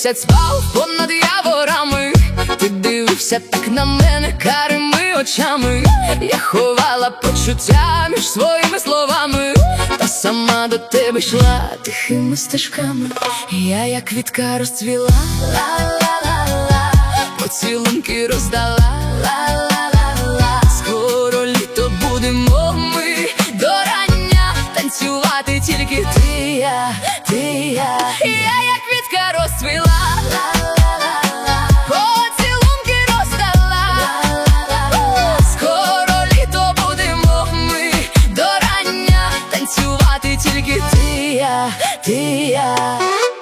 Місяць спав понад яворами, ти дивився так на мене карими очами. Я ховала почуття між своїми словами, та сама до тебе йшла тихими стежками. Я як квітка розцвіла, ла-ла-ла-ла, поцілунки роздала, ла-ла-ла-ла. Скоро літо будемо ми до рання танцювати тільки ти і я, ти і я. Я як квітка розцвіла, ла-ла-ла-ла, поцілунки роздала, ла-ла-ла-ла. Скоро літо будемо ми до рання танцювати тільки ти і я, ти і я.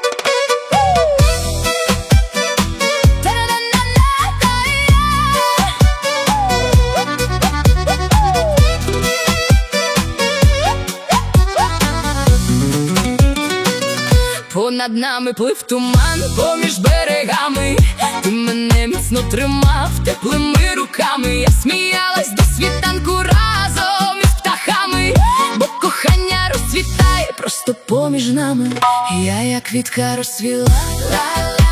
Понад нами плив туман поміж берегами, ти мене міцно тримав теплими руками. Я сміялась до світанку разом із птахами, бо кохання розцвітає просто поміж нами. Я як квітка розцвіла, ла-ла.